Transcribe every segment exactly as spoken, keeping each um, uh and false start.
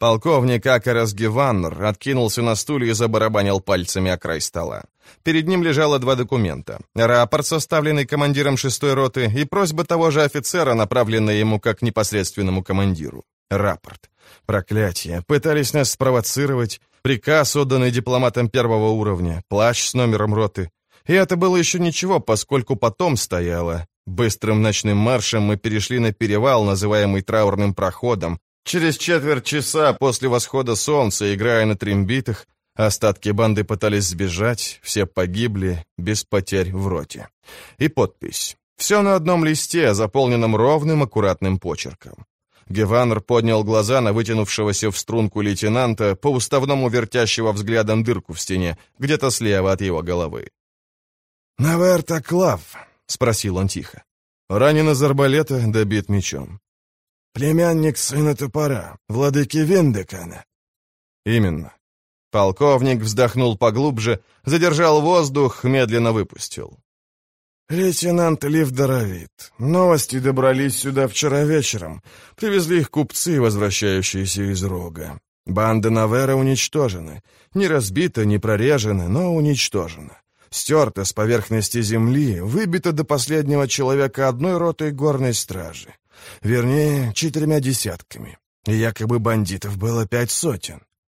Полковник Акарас Геваннер откинулся на стуле и забарабанил пальцами о край стола. Перед ним лежало два документа. Рапорт, составленный командиром шестой роты, и просьба того же офицера, направленная ему как непосредственному командиру. Рапорт. Проклятие. Пытались нас спровоцировать. Приказ, отданный дипломатом первого уровня. Плащ с номером роты. И это было еще ничего, поскольку потом стояло. Быстрым ночным маршем мы перешли на перевал, называемый Траурным проходом. Через четверть часа после восхода солнца, играя на трембитах, остатки банды пытались сбежать, все погибли, без потерь в роте. И подпись. Все на одном листе, заполненном ровным, аккуратным почерком. Геваннер поднял глаза на вытянувшегося в струнку лейтенанта, по-уставному вертящего взглядом дырку в стене, где-то слева от его головы. «Наверта Клав?» — спросил он тихо. Ранен из арбалета, добит мечом. «Племянник сына топора, владыки Виндекана». «Именно». Полковник вздохнул поглубже, задержал воздух, медленно выпустил. «Лейтенант Лив Доровит. Новости добрались сюда вчера вечером. Привезли их купцы, возвращающиеся из Рога. Банда Навера уничтожена. Не разбита, не прорежена, но уничтожена. Стерта с поверхности земли, выбита до последнего человека одной ротой горной стражи. Вернее, четырьмя десятками. И якобы бандитов было пять сотен.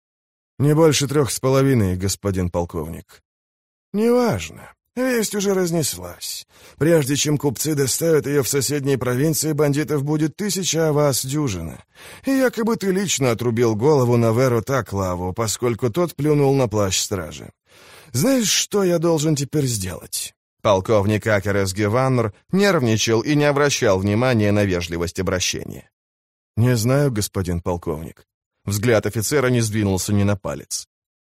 Не больше трех с половиной, господин полковник. Неважно. Весть уже разнеслась. Прежде чем купцы доставят ее в соседние провинции, бандитов будет тысяча, а вас дюжина. И якобы ты лично отрубил голову Наверу Таклаву, поскольку тот плюнул на плащ стражи. Знаешь, что я должен теперь сделать?» Полковник Акарас Геваннер нервничал и не обращал внимания на вежливость обращения. «Не знаю, господин полковник». Взгляд офицера не сдвинулся ни на палец.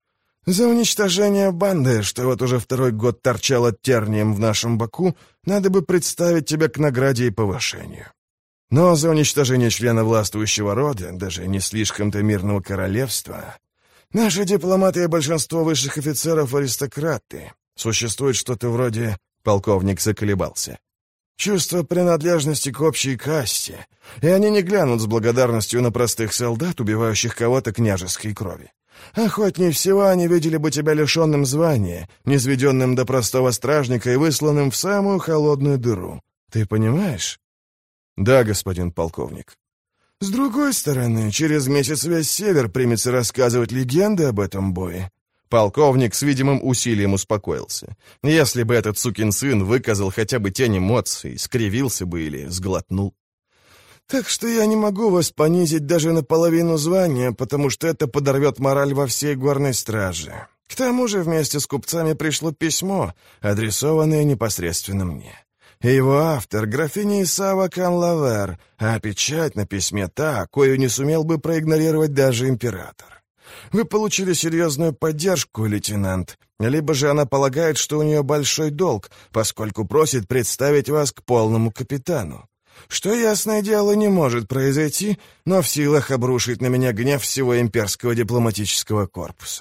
«За уничтожение банды, что вот уже второй год торчала тернием в нашем боку, надо бы представить тебя к награде и повышению. Но за уничтожение члена властвующего рода, даже не слишком-то мирного королевства, наши дипломаты и большинство высших офицеров — аристократы. Существует что-то вроде...» Полковник заколебался. «Чувство принадлежности к общей касте, и они не глянут с благодарностью на простых солдат, убивающих кого-то княжеской крови. Охотнее всего они видели бы тебя лишенным звания, низведенным до простого стражника и высланным в самую холодную дыру. Ты понимаешь?» «Да, господин полковник». «С другой стороны, через месяц весь Север примется рассказывать легенды об этом бое». Полковник с видимым усилием успокоился. Если бы этот сукин сын выказал хотя бы тень эмоций, скривился бы или сглотнул. «Так что я не могу вас понизить даже наполовину звания, потому что это подорвет мораль во всей горной страже. К тому же вместе с купцами пришло письмо, адресованное непосредственно мне. И его автор — графиня Исава Канлавер, а печать на письме та, кою не сумел бы проигнорировать даже император. Вы получили серьезную поддержку, лейтенант, либо же она полагает, что у нее большой долг, поскольку просит представить вас к полному капитану. Что, ясное дело, не может произойти, но в силах обрушить на меня гнев всего имперского дипломатического корпуса.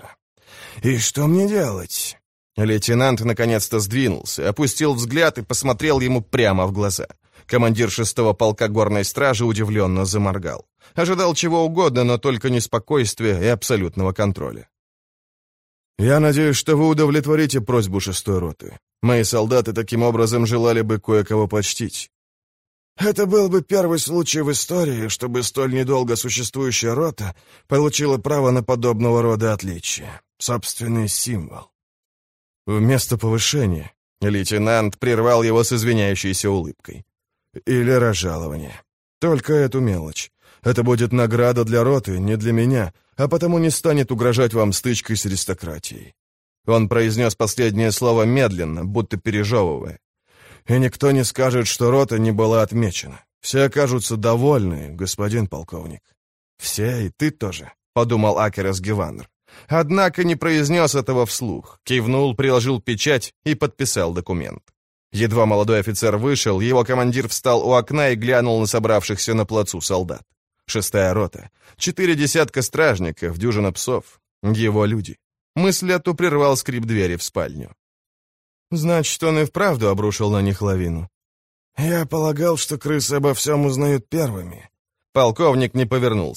И что мне делать?» Лейтенант наконец-то сдвинулся, опустил взгляд и посмотрел ему прямо в глаза. Командир шестого полка горной стражи удивленно заморгал. Ожидал чего угодно, но только не спокойствия и абсолютного контроля. «Я надеюсь, что вы удовлетворите просьбу шестой роты. Мои солдаты таким образом желали бы кое-кого почтить. Это был бы первый случай в истории, чтобы столь недолго существующая рота получила право на подобного рода отличия. Собственный символ». «Вместо повышения», — лейтенант прервал его с извиняющейся улыбкой. «Или разжалование. Только эту мелочь. Это будет награда для роты, не для меня, а потому не станет угрожать вам стычкой с аристократией». Он произнес последнее слово медленно, будто пережевывая. «И никто не скажет, что рота не была отмечена. Все окажутся довольны, господин полковник». «Все, и ты тоже», — подумал Акарас Геваннер. Однако не произнес этого вслух, кивнул, приложил печать и подписал документ. Едва молодой офицер вышел, его командир встал у окна и глянул на собравшихся на плацу солдат. Шестая рота, четыре десятка стражников, дюжина псов, его люди. Мысль эту прервал скрип двери в спальню. «Значит, он и вправду обрушил на них лавину». «Я полагал, что крысы обо всем узнают первыми». Полковник не повернулся.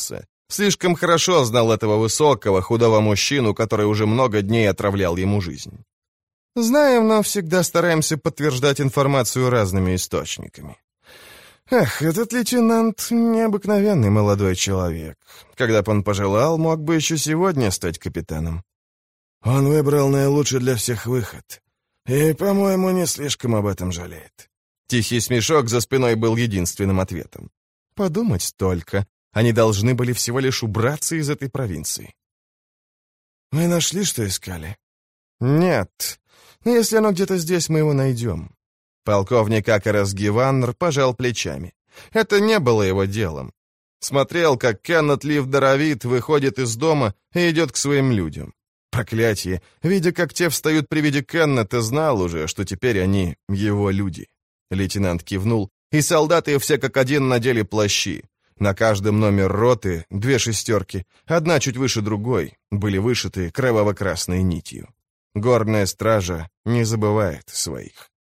Слишком хорошо знал этого высокого, худого мужчину, который уже много дней отравлял ему жизнь. Знаем, но всегда стараемся подтверждать информацию разными источниками. Эх, этот лейтенант — необыкновенный молодой человек. Когда бы он пожелал, мог бы еще сегодня стать капитаном. Он выбрал наилучший для всех выход. И, по-моему, не слишком об этом жалеет. Тихий смешок за спиной был единственным ответом. Подумать только, они должны были всего лишь убраться из этой провинции. Мы нашли, что искали? Нет, но если оно где-то здесь, мы его найдем. Полковник Акарас Гиваннер пожал плечами. Это не было его делом. Смотрел, как Кеннет Ливдоровит выходит из дома и идет к своим людям. Проклятие, видя, как те встают при виде Кеннета, знал уже, что теперь они его люди. Лейтенант кивнул, и солдаты все как один надели плащи. На каждом номер роты две шестерки, одна чуть выше другой, были вышиты кроваво-красной нитью. Горная стража не забывает своих.